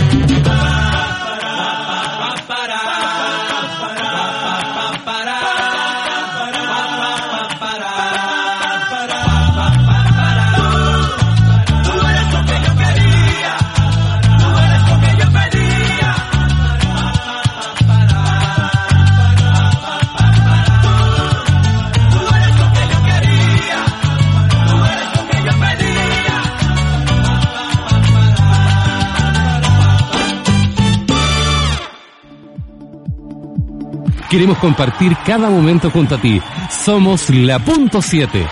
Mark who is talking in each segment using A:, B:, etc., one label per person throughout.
A: Queremos compartir cada momento junto a ti. Somos La Punto 7.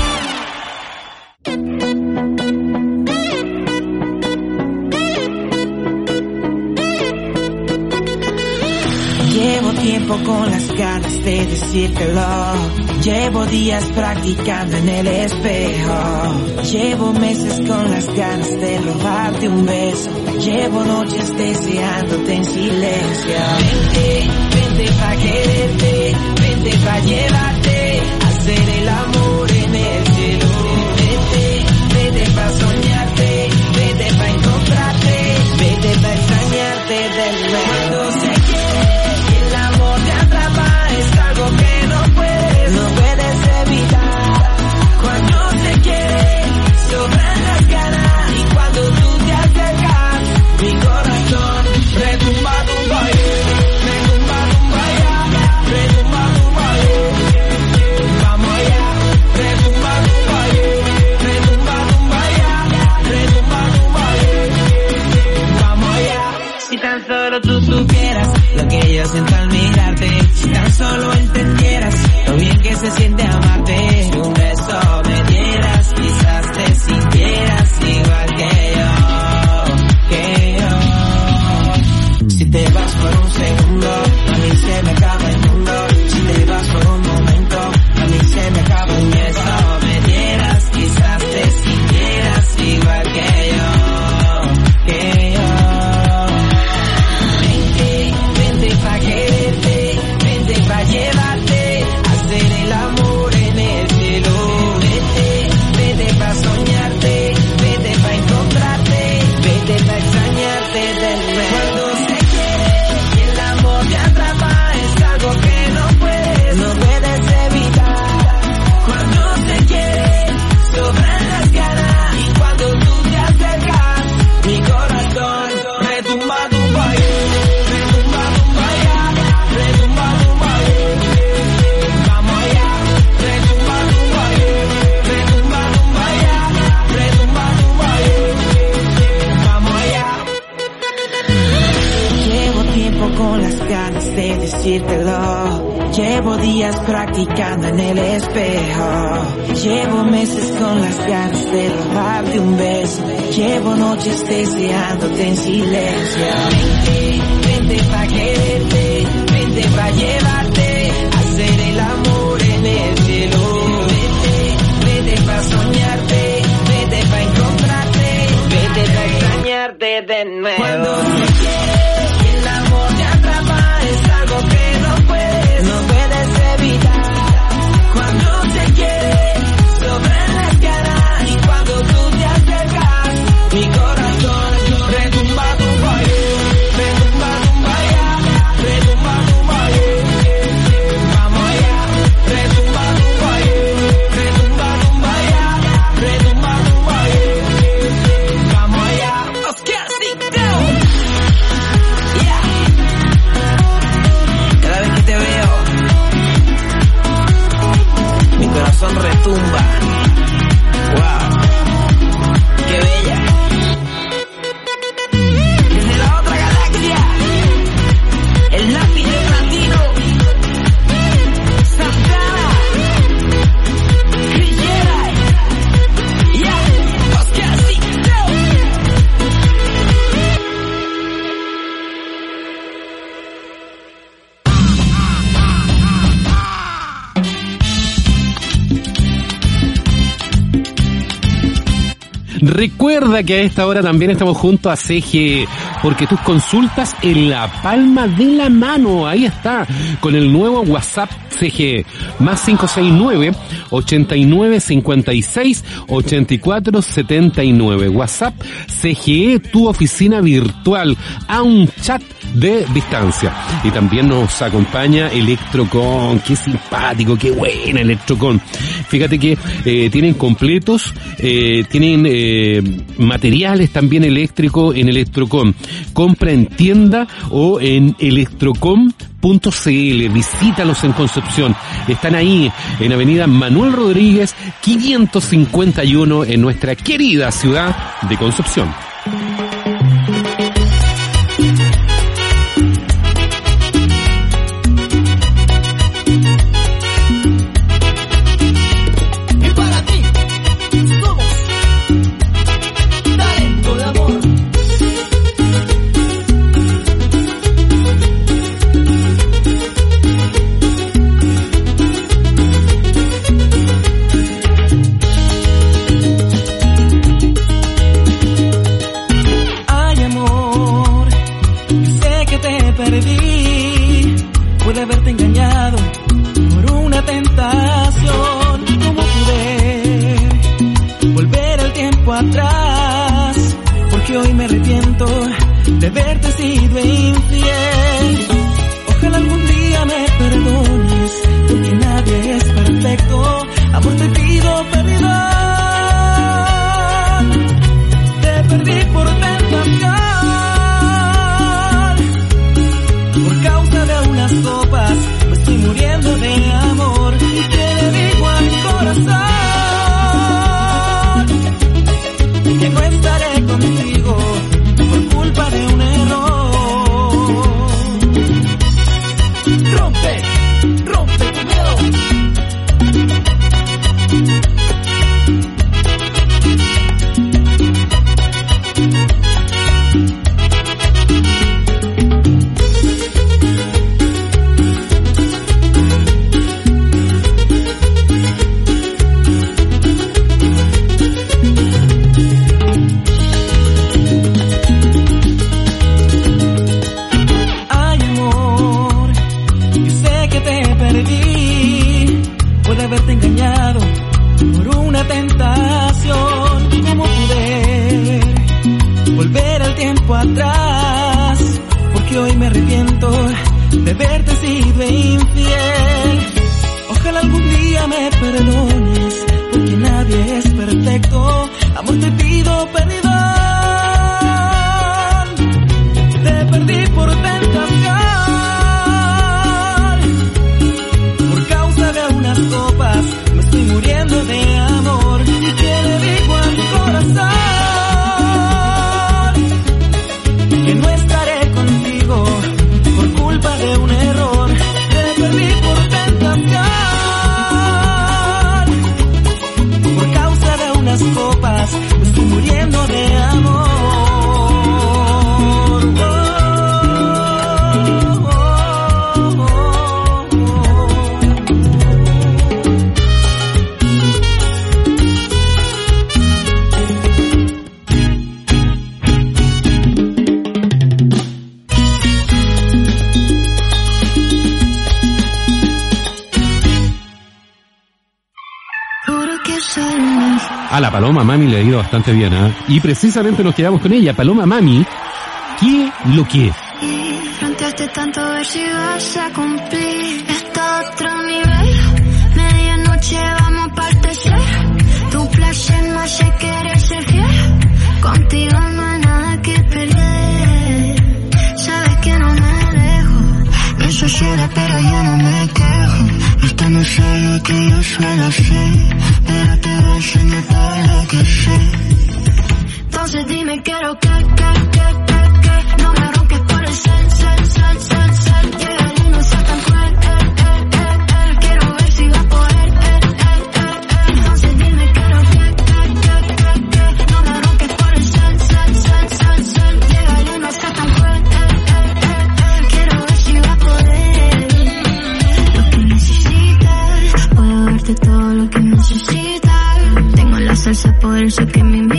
B: Llevo tiempo con las ganas de decírtelo. Llevo días practicando en el espejo. Llevo meses con las ganas de robarte un beso. Llevo noches deseándote en silencio. Vente pa' quererte, vente pa' llevarte, hacer el amor en el cielo. Vente pa' soñarte, vente pa' encontrarte, vente pa' extrañarte del nuevo. Cuando se quiere, el amor te atrapa, es algo que no puedes evitar. Cuando se quiere, sobran las ganas, y cuando tú te acercas, mi corazón retumba tu baile. Solo tú supieras lo que yo siento al mirarte. Si tan solo entendieras lo bien que se siente amarte. Si un beso me dieras, quizás te sintieras igual que yo. Si te vas por un segundo, a mí se me acaba el mundo. Si te vas por un momento, a mí se me acaba un beso. Me dieras, quizás te sintieras igual que yo. Llevarte, hacer el amor en el cielo. Vete pa' soñarte, vete pa' encontrarte, vete pa' extrañarte de nuevo. Cuando se quiere, el amor te atrapa, es algo que no puedes evitar. Cuando se quiere, sobran las ganas, y cuando tú te acercas, mi corazón retumba tu baile. Con las ganas de decírtelo. Llevo días practicando en el espejo. Llevo meses con las ganas de robarte un beso. Llevo noches deseándote en silencio. Vente pa' quererte, vente pa' llevarte, hacer el amor en el cielo. Vete pa' soñarte, vete pa' encontrarte, vete pa' extrañarte de nuevo. Cuando se quiere, el amor te atrapa, es algo que no puedes evitar. Cuando se quiere, sobran las ganas, y cuando tú te acercas, mi corazón retumba tu baile, retumba tu baile, retumba tu baile. Vamos allá, retumba tu baile, retumba tu baile, retumba tu baile. Vamos allá, let's get it down. Yeah. Cada vez que te veo, mi corazón retumba. Wow, qué bella. Desde la otra galaxia, el lápiz del latino, Santana, Crillera, yeah, Oscarcito.
A: Recuerda que a esta hora también estamos junto a CG, porque tus consultas en la palma de la mano, ahí está, con el nuevo WhatsApp CGE, más 569-8956-8479. WhatsApp CGE, tu oficina virtual, a un chat de distancia. Y también nos acompaña Electrocon. Qué simpático, qué buena Electrocon. Fíjate que tienen completos, tienen materiales también eléctricos en Electrocon. Compra en tienda o en electrocon.cl. Visítalos en Concepción. Están ahí en Avenida Manuel Rodríguez 551 en nuestra querida ciudad de Concepción. A la Paloma Mami le ha ido bastante bien, ¿eh? Y precisamente nos quedamos con ella. Paloma Mami, ¿qué lo que es?
C: Fronteaste tanto a ver si vas a cumplir. Está a otro nivel. Medianoche vamos a partecer. Tu placer no hace querer ser fiel. Contigo no hay nada que perder. Sabes que no me dejo. No soy ciega pero yo no me quejo. Esto no es algo que yo suelo hacer, pero te voy a enseñar todo lo que sé. Entonces dime quiero que no me ronques por el sal. Llega y no seas tan cruel, quiero ver si va a poder, Entonces dime quiero que no me ronques por el sal. Llega y no seas tan cruel, quiero ver si va a poder. Lo que necesitas, puedo darte todo lo que necesitas. Tengo la salsa por eso que me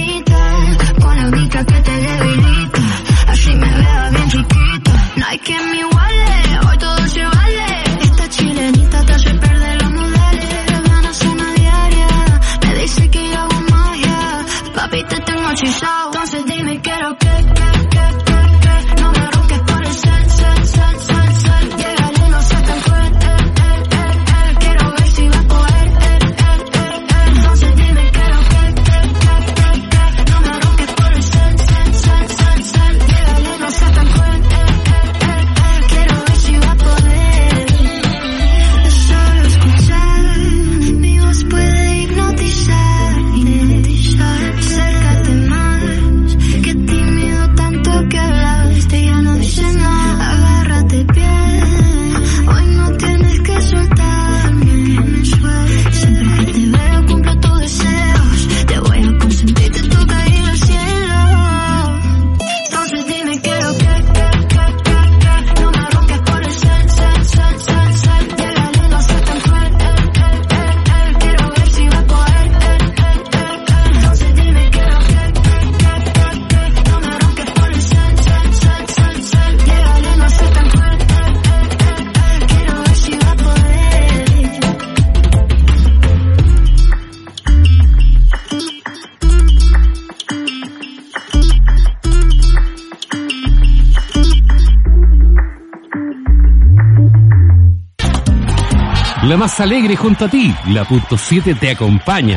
A: La más alegre junto a ti, la .7 te acompaña.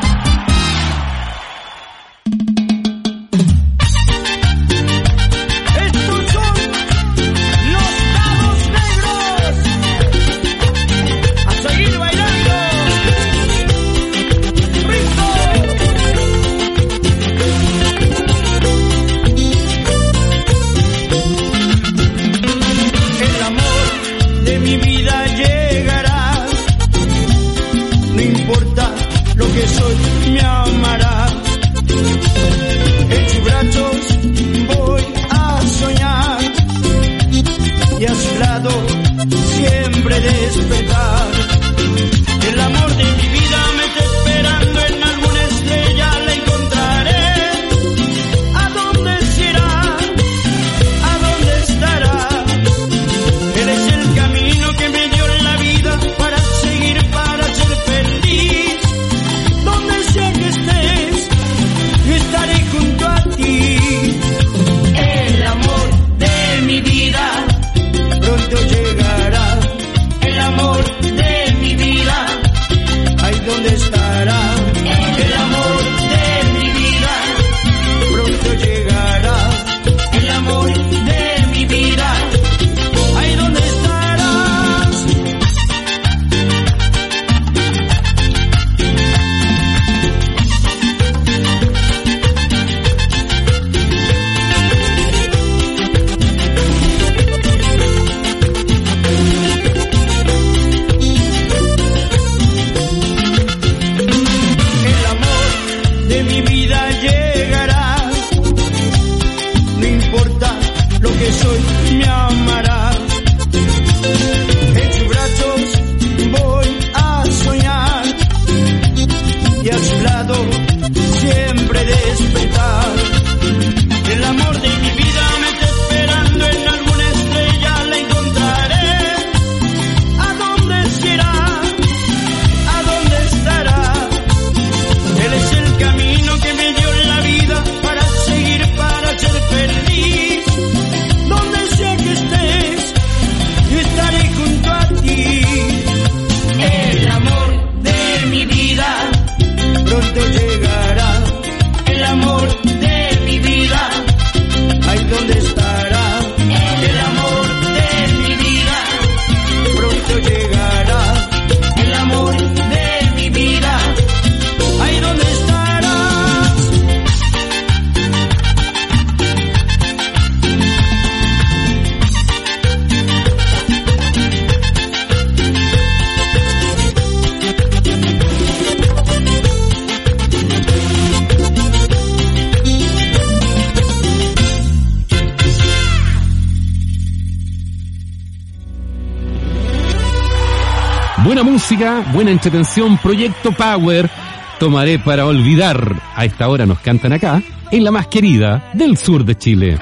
A: Buena música, buena entretención, Proyecto Power. Tomaré para olvidar. A esta hora nos cantan acá, en la más querida del sur de Chile.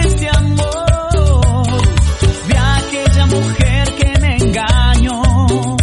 D: Mujer que me engañó.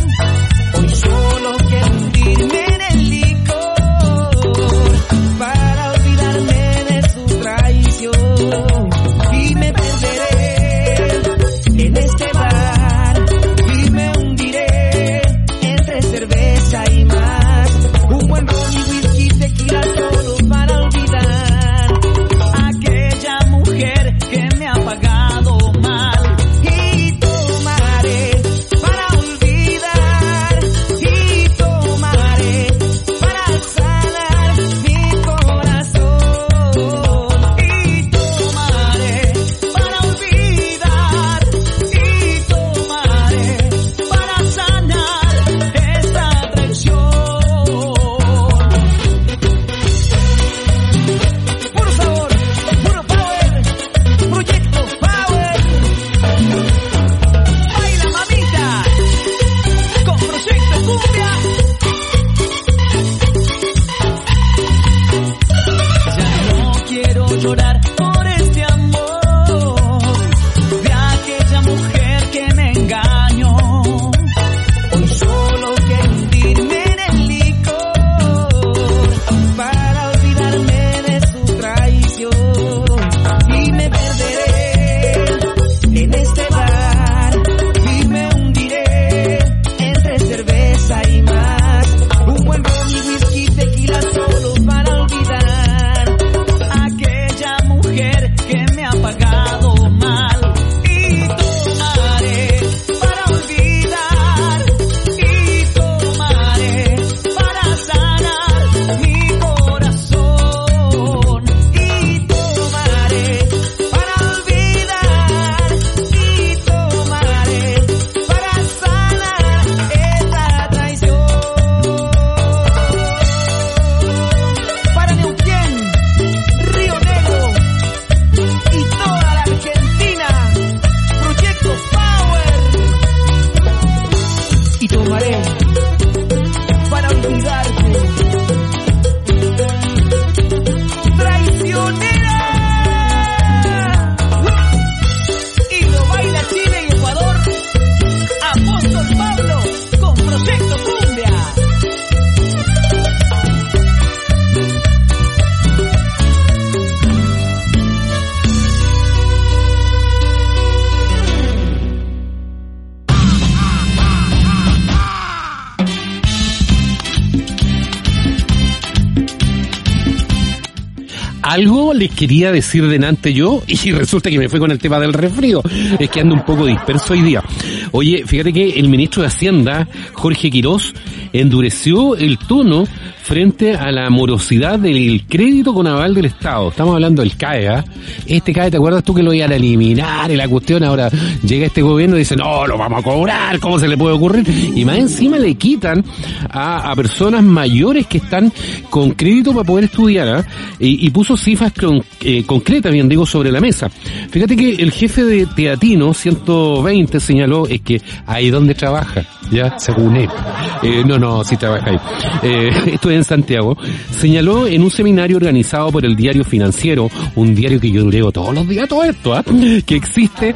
A: algo les quería decir delante yo y resulta que me fue con el tema del resfrío. Es que ando un poco disperso hoy día. Oye, fíjate que el ministro de Hacienda, Jorge Quirós, endureció el tono frente a la morosidad del crédito con aval del Estado. Estamos hablando del CAE, ¿eh? Este CAE, ¿te acuerdas tú que lo iban a eliminar y la cuestión? Ahora llega este gobierno y dice, no, lo vamos a cobrar, ¿cómo se le puede ocurrir? Y más encima le quitan a personas mayores que están con crédito para poder estudiar, ¿eh? Y puso cifras concretas, bien digo, sobre la mesa. Fíjate que el jefe de Teatino 120 señaló, es que ahí donde trabaja, ya, según él. Sí trabaja ahí. Esto es en Santiago. Señaló en un seminario organizado por el Diario Financiero, un diario que yo leo todos los días, todo esto, que existen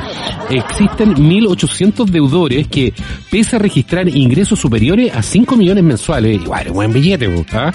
A: 1.800 deudores que, pese a registrar ingresos superiores a 5 millones mensuales, igual, buen billete,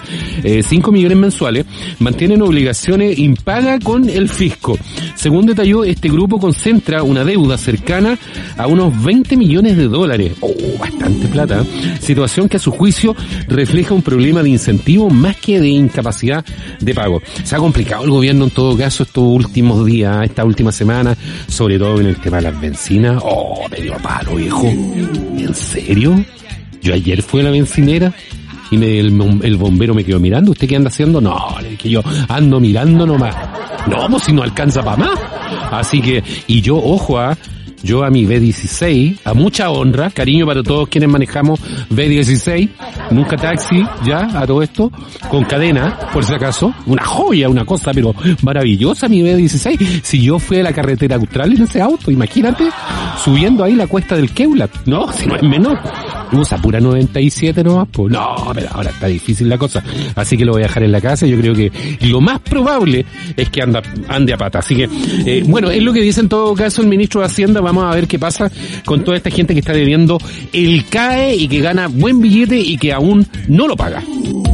A: 5 millones mensuales, mantienen obligaciones impagas con el fisco. Según detalló, este grupo concentra una deuda cercana a unos 20 millones de dólares. Bastante plata. Situación que a su juicio refleja un problema de incentivo más que de incapacidad de pago. Se ha complicado el gobierno en todo caso estos últimos días, esta última semana, sobre todo en el tema de las bencinas. Me dio palo, viejo. ¿En serio? Yo ayer fui a la bencinera y el bombero me quedó mirando. ¿Usted qué anda haciendo? No, le dije yo, ando mirando nomás. No, pues si no alcanza para más. Así que, y yo, ojo, yo a mi B16, a mucha honra, cariño para todos quienes manejamos B16, nunca taxi, ya, a todo esto, con cadena, por si acaso, una joya, una cosa, pero maravillosa mi B16. Si yo fui a la carretera austral en ese auto, imagínate, subiendo ahí la cuesta del Keulat, no, si no es menor. Usa pura 97 nomás, pues no, pero ahora está difícil la cosa, así que lo voy a dejar en la casa. Yo creo que lo más probable es que ande a pata, así que bueno, es lo que dice en todo caso el ministro de Hacienda. Vamos a ver qué pasa con toda esta gente que está debiendo el CAE y que gana buen billete y que aún no lo paga.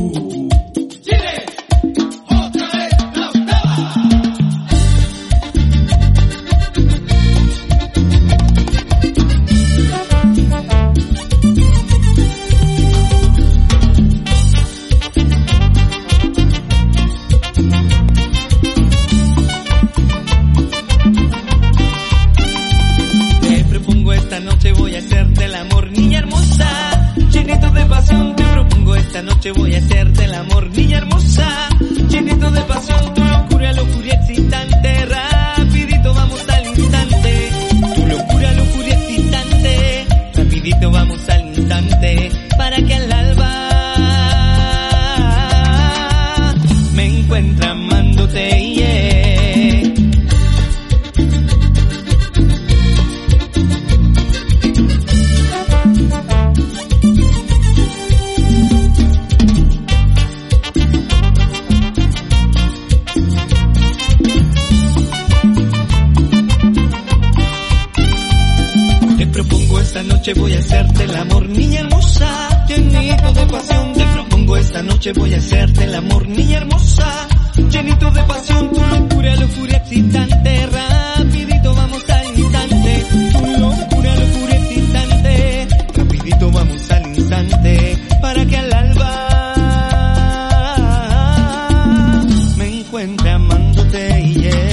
D: Voy a hacerte el amor, niña hermosa, llenito de pasión, tu locura excitante, rapidito vamos al instante, tu locura excitante, rapidito vamos al instante, para que al alba me encuentre amándote, yeah. Voy a hacerte el amor, niña hermosa, llenito de pasión. Te propongo esta noche, voy a hacerte el amor, niña hermosa, llenito de pasión. Tu locura excitante, rapidito vamos al instante. Tu locura excitante, rapidito vamos al instante, para que al alba me encuentre amándote, yeah.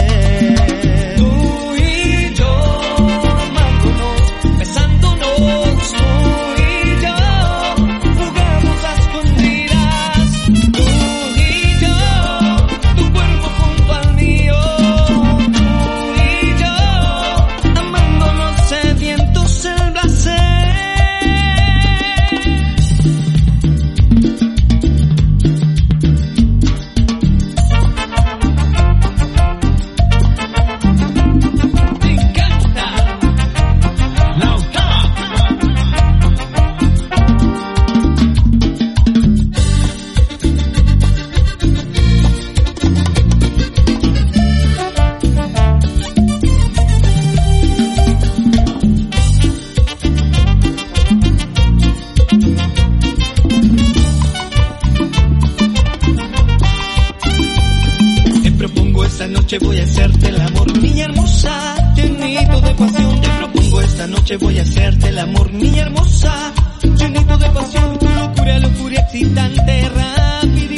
D: Voy a hacerte el amor, niña hermosa, llenito de pasión. Te propongo esta noche, voy a hacerte el amor, niña hermosa, llenito de pasión. Tu locura excitante, rápido